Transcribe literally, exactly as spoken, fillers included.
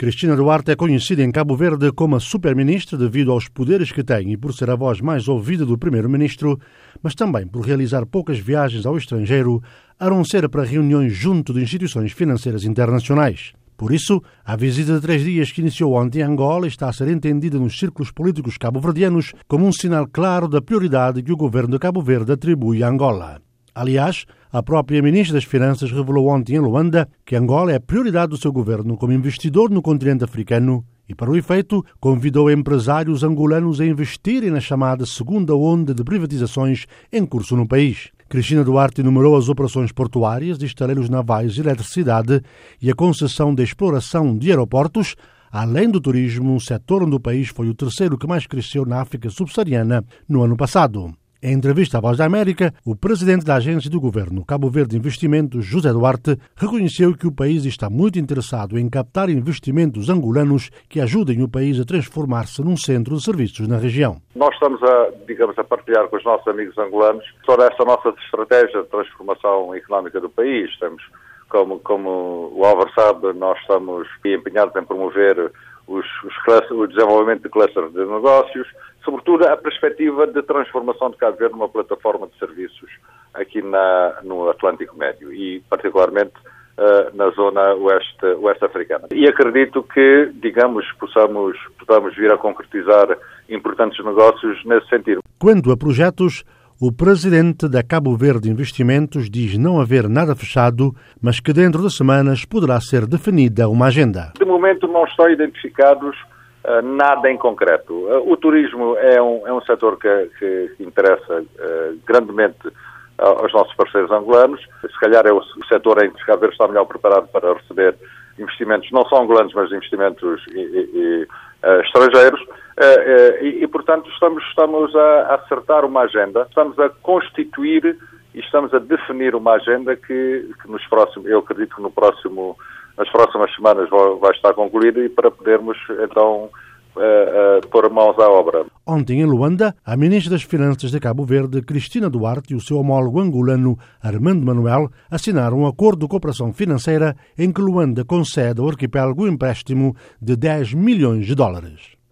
Cristina Duarte é conhecida em Cabo Verde como a super-ministra devido aos poderes que tem e por ser a voz mais ouvida do primeiro-ministro, mas também por realizar poucas viagens ao estrangeiro, a não ser para reuniões junto de instituições financeiras internacionais. Por isso, a visita de três dias que iniciou ontem em Angola está a ser entendida nos círculos políticos cabo-verdianos como um sinal claro da prioridade que o governo de Cabo Verde atribui a Angola. Aliás, a própria Ministra das Finanças revelou ontem em Luanda que Angola é a prioridade do seu governo como investidor no continente africano e, para o efeito, convidou empresários angolanos a investirem na chamada segunda onda de privatizações em curso no país. Cristina Duarte enumerou as operações portuárias, de estaleiros navais e eletricidade e a concessão de exploração de aeroportos, além do turismo, um setor onde o país foi o terceiro que mais cresceu na África subsaariana no ano passado. Em entrevista à Voz da América, o presidente da agência do governo Cabo Verde Investimentos, José Duarte, reconheceu que o país está muito interessado em captar investimentos angolanos que ajudem o país a transformar-se num centro de serviços na região. Nós estamos a, digamos, a partilhar com os nossos amigos angolanos sobre essa nossa estratégia de transformação económica do país. Estamos, como, como o Álvaro sabe, nós estamos empenhados em promover os, os clusters, o desenvolvimento de clusters de negócios, sobretudo a perspectiva de transformação de Cabo Verde numa plataforma de serviços aqui na, no Atlântico Médio e, particularmente, uh, na zona oeste, oeste africana. E acredito que, digamos, possamos, possamos vir a concretizar importantes negócios nesse sentido. Quanto a projetos, o presidente da Cabo Verde Investimentos diz não haver nada fechado, mas que dentro de semanas poderá ser definida uma agenda. De momento não estão identificados Uh, nada em concreto. Uh, o turismo é um, é um setor que, que interessa uh, grandemente aos nossos parceiros angolanos. Se calhar é o, o setor em que Cabo Verde está melhor preparado para receber investimentos, não só angolanos, mas investimentos e, e, e, uh, estrangeiros. Uh, uh, e, e, portanto, estamos, estamos a acertar uma agenda, estamos a constituir e estamos a definir uma agenda que, que nos próximos, eu acredito que no próximo nas próximas semanas vai estar concluída e para podermos, então, uh, uh, pôr mãos à obra. Ontem, em Luanda, a Ministra das Finanças de Cabo Verde, Cristina Duarte, e o seu homólogo angolano, Armando Manuel, assinaram um acordo de cooperação financeira em que Luanda concede ao arquipélago um empréstimo de dez milhões de dólares.